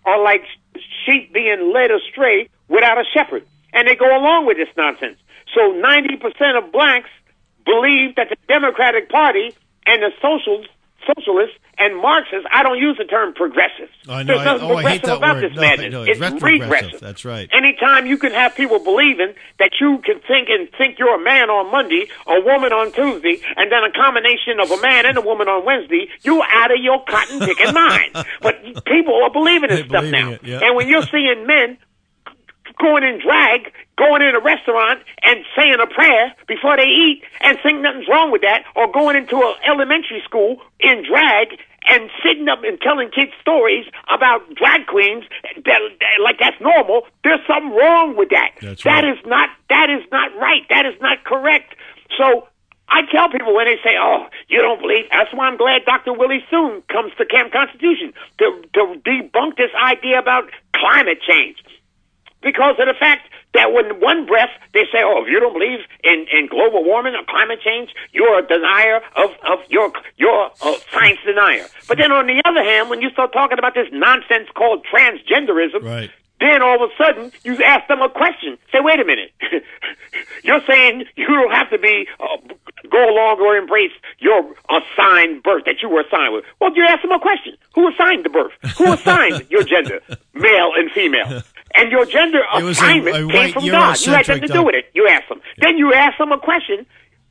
are like sheep being led astray without a shepherd. And they go along with this nonsense. So ninety percent of blacks believe that the Democratic Party and the socials, socialists and Marxists, I don't use the term progressives. I know. There's nothing I, oh, I hate progressive that about word. this No, madness. no, it's it's regressive. That's right. Anytime you can have people believing that you can think and think you're a man on Monday, a woman on Tuesday, and then a combination of a man and a woman on Wednesday, you're out of your cotton picking mind. But people are believing this stuff now. It, yeah. And when you're seeing men going in drag, going in a restaurant and saying a prayer before they eat and think nothing's wrong with that, or going into an elementary school in drag and sitting up and telling kids stories about drag queens that, that, like that's normal, there's something wrong with that. That's that right. is not that is not right. That is not correct. So I tell people when they say, "Oh, you don't believe," that's why I'm glad Doctor Willie Soon comes to Camp Constitution to, to debunk this idea about climate change. Because of the fact that when one breath they say, "Oh, if you don't believe in, in global warming or climate change, you're a denier of of your you're a science denier." But then on the other hand, when you start talking about this nonsense called transgenderism, right. then all of a sudden you ask them a question. Say, "Wait a minute, you're saying you don't have to be uh, go along or embrace your assigned birth that you were assigned with." Well, you ask them a question: Who assigned the birth? Who assigned your gender, male and female? And your gender assignment a, a came from God. You had nothing to do with it. You ask them. Yeah. Then you ask them a question.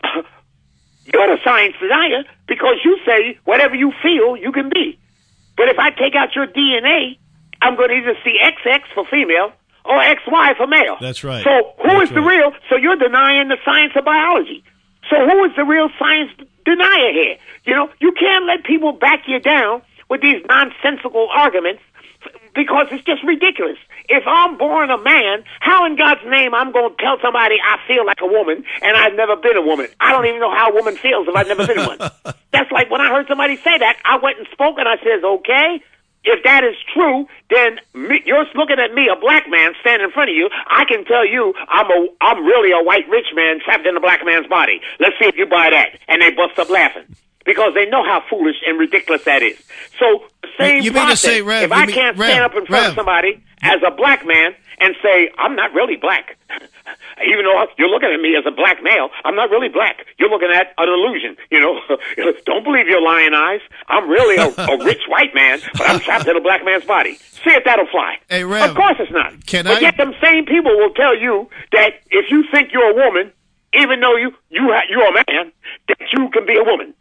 You're the science denier because you say whatever you feel you can be. But if I take out your D N A, I'm going to either see X X for female or X Y for male. That's right. So who That's is the right. real? So you're denying the science of biology. So who is the real science denier here? You know, you can't let people back you down with these nonsensical arguments because it's just ridiculous. If I'm born a man, how in God's name I'm going to tell somebody I feel like a woman and I've never been a woman? I don't even know how a woman feels if I've never been one. That's like when I heard somebody say that, I went and spoke and I says, okay, if that is true, then me, you're looking at me, a black man standing in front of you. I can tell you I'm a, I'm really a white rich man trapped in a black man's body. Let's see if you buy that. And they bust up laughing. Because they know how foolish and ridiculous that is. So the same you mean process, to say, Rev, if I mean, can't Rev, stand up in front Rev. of somebody as a black man and say, I'm not really black, even though you're looking at me as a black male, I'm not really black. You're looking at an illusion, you know. Don't believe your lying eyes. I'm really a, a rich white man, but I'm trapped in a black man's body. See if that'll fly. Hey, Rev, of course it's not. Can but I... yet them same people will tell you that if you think you're a woman, even though you, you ha- you're a man, that you can be a woman.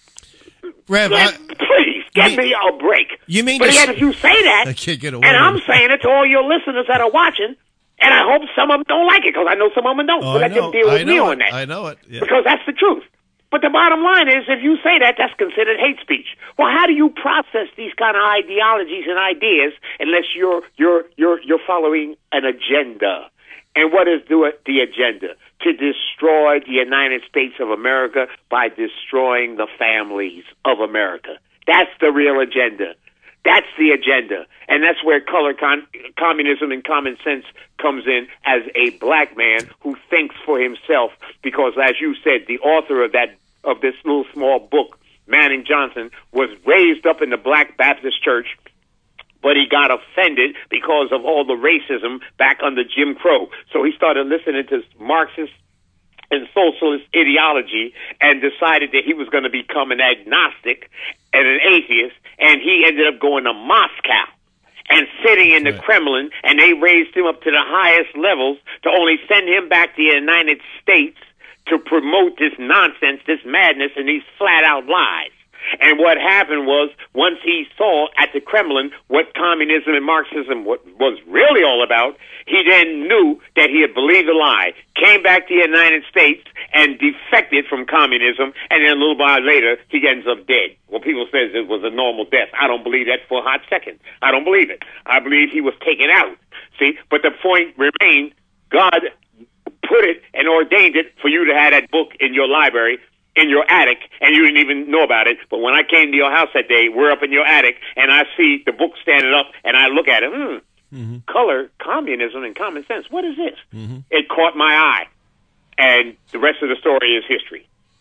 Rev, Let, I, please, give you, me a break. You mean but to yet s- if you say that, I can't get away and I'm with it. saying it to all your listeners that are watching, and I hope some of them don't like it, because I know some of them don't. Oh, so I let know, them deal with I me know on it, that. I know it. Yeah. Because that's the truth. But the bottom line is, if you say that, that's considered hate speech. Well, how do you process these kind of ideologies and ideas unless you're you're you're you're following an agenda? And what is the, the agenda? To destroy the United States of America by destroying the families of America. That's the real agenda. That's the agenda. And that's where color con- communism and common sense comes in as a black man who thinks for himself. Because, as you said, the author of that of this little small book, Manning Johnson, was raised up in the Black Baptist Church, but he got offended because of all the racism back under Jim Crow. So he started listening to Marxist and socialist ideology and decided that he was going to become an agnostic and an atheist, and he ended up going to Moscow and sitting in the Right. Kremlin, and they raised him up to the highest levels to only send him back to the United States to promote this nonsense, this madness, and these flat-out lies. And what happened was, once he saw at the Kremlin what communism and Marxism was really all about, he then knew that he had believed a lie, came back to the United States, and defected from communism, and then a little while later, he ends up dead. Well, people say it was a normal death. I don't believe that for a hot second. I don't believe it. I believe he was taken out. See? But the point remained, God put it and ordained it for you to have that book in your library, in your attic, and you didn't even know about it. But when I came to your house that day, we're up in your attic, and I see the book standing up, and I look at it, hmm, mm-hmm. color, communism, and common sense. What is this? Mm-hmm. It caught my eye, and the rest of the story is history.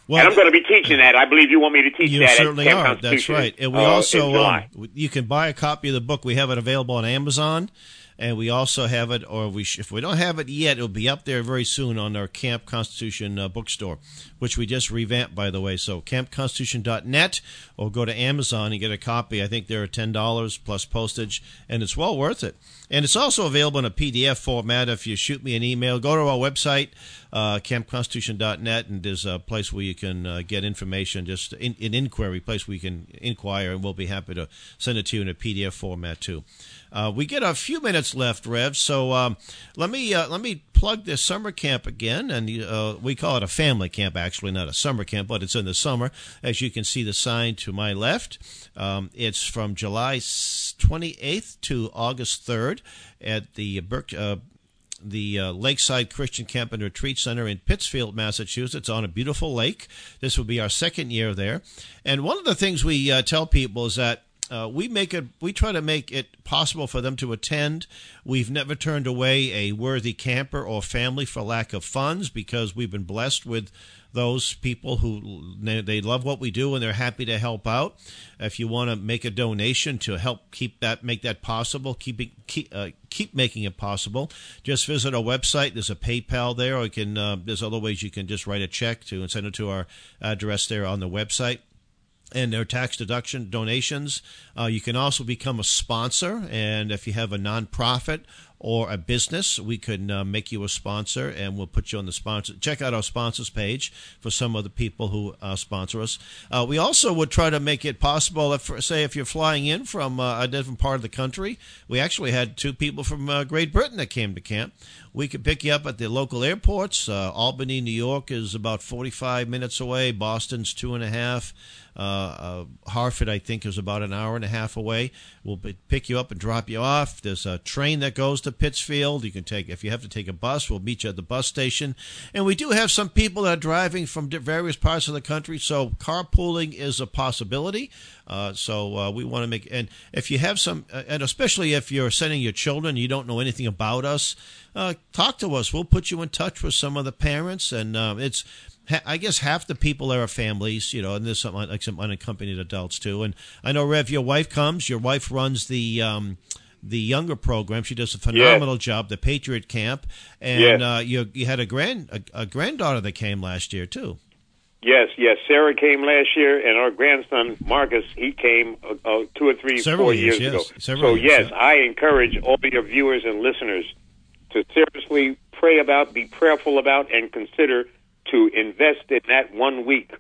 Well, and I'm going to be teaching that. I believe you want me to teach you that. You certainly at Camp are. That's right. And we uh, also, um, you can buy a copy of the book. We have it available on Amazon. And we also have it, or we sh- if we don't have it yet, it'll be up there very soon on our Camp Constitution uh, bookstore, which we just revamped, by the way. So camp constitution dot net, or go to Amazon and get a copy. I think they're ten dollars plus postage, and it's well worth it. And it's also available in a P D F format. If you shoot me an email, go to our website, uh, camp constitution dot net, and there's a place where you can uh, get information, just in, an inquiry place where you can inquire, and we'll be happy to send it to you in a P D F format too. Uh, we get a few minutes left, Rev. So um, let me uh, let me plug this summer camp again, and uh, we call it a family camp, actually, not a summer camp, but it's in the summer. As you can see, the sign to my left. Um, it's from July twenty-eighth to August third at the Berk, uh, the uh, Lakeside Christian Camp and Retreat Center in Pittsfield, Massachusetts, on a beautiful lake. This will be our second year there, and one of the things we uh, tell people is that. Uh, we make it. We try to make it possible for them to attend. We've never turned away a worthy camper or family for lack of funds, because we've been blessed with those people who they love what we do and they're happy to help out. If you want to make a donation to help keep that, make that possible, keep it, keep uh, keep making it possible, just visit our website. There's a PayPal there, or you can. Uh, there's other ways you can just write a check to and send it to our address there on the website. And their tax deduction donations. Uh, you can also become a sponsor, and if you have a nonprofit or a business, we can uh, make you a sponsor, and we'll put you on the sponsor. Check out our sponsors page for some of the people who uh, sponsor us. Uh, we also would try to make it possible, if, say, if you're flying in from uh, a different part of the country. We actually had two people from uh, Great Britain that came to camp. We could pick you up at the local airports. Uh, Albany, New York is about forty-five minutes away. Boston's two and a half. Uh, uh, Hartford, I think, is about an hour and a half away. We'll be, pick you up and drop you off. There's a train that goes to Pittsfield. You can take, if you have to take a bus, we'll meet you at the bus station. And we do have some people that are driving from various parts of the country, so carpooling is a possibility. Uh, so uh, we want to make, and if you have some, uh, and especially if you're sending your children, you don't know anything about us, uh, talk to us. We'll put you in touch with some of the parents, and uh, it's, I guess half the people there are families, you know, and there's some like some unaccompanied adults too. And I know, Rev, your wife comes. Your wife runs the um, the younger program. She does a phenomenal yes. job, the Patriot Camp. And yes. uh, you you had a grand a, a granddaughter that came last year too. Yes, yes. Sarah came last year, and our grandson Marcus, he came uh, uh, two or three, Several four years, years yes. ago. Several so years, yes, yeah. I encourage all your viewers and listeners to seriously pray about, be prayerful about, and consider to invest in that one week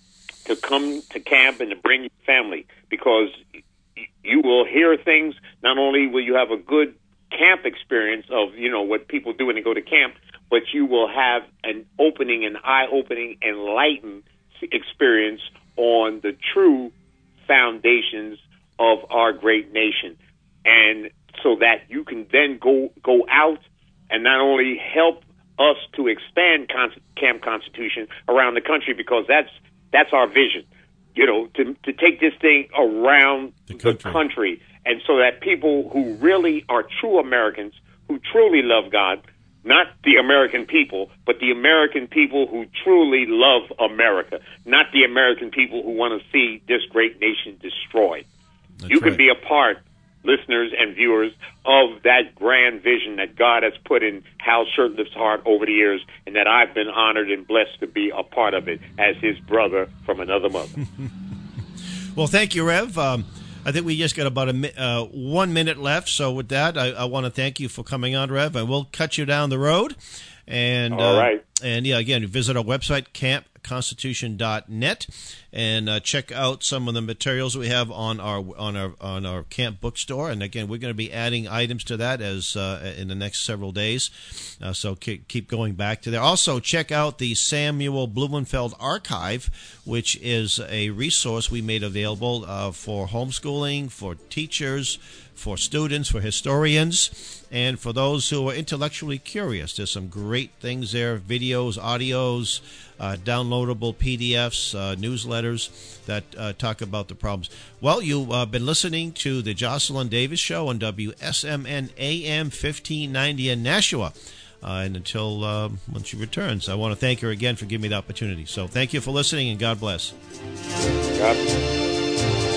to come to camp and to bring your family, because you will hear things. Not only will you have a good camp experience of, you know, what people do when they go to camp, but you will have an opening, an eye-opening, enlightened experience on the true foundations of our great nation. And so that you can then go go out and not only help us to expand Con- Camp Constitution around the country, because that's that's our vision, you know, to to take this thing around the country. the country, and so that people who really are true Americans, who truly love God, not the American people, but the American people who truly love America, not the American people who want to see this great nation destroyed. That's you right. can be a part, listeners and viewers, of that grand vision that God has put in Hal Shurtleff's heart over the years, and that I've been honored and blessed to be a part of it as his brother from another mother. Well, thank you, Rev. Um, I think we just got about a mi- uh, one minute left, so with that, I, I want to thank you for coming on, Rev, and we'll cut you down the road. And All uh, right. And yeah, again, visit our website, camp constitution dot net, and uh, check out some of the materials we have on our on our on our camp bookstore. And again, we're going to be adding items to that as uh, in the next several days. Uh, so keep, keep going back to there. Also, check out the Samuel Blumenfeld Archive, which is a resource we made available uh, for homeschooling, for teachers, for students, for historians, and for those who are intellectually curious. There's some great things there, videos, audios, uh, downloadable P D Fs, uh, newsletters that uh, talk about the problems. Well, you've uh, been listening to the Jocelyn Davis Show on W S M N A M fifteen ninety in Nashua. uh, and until uh, when she returns. I want to thank her again for giving me the opportunity. So thank you for listening, and God bless. God bless.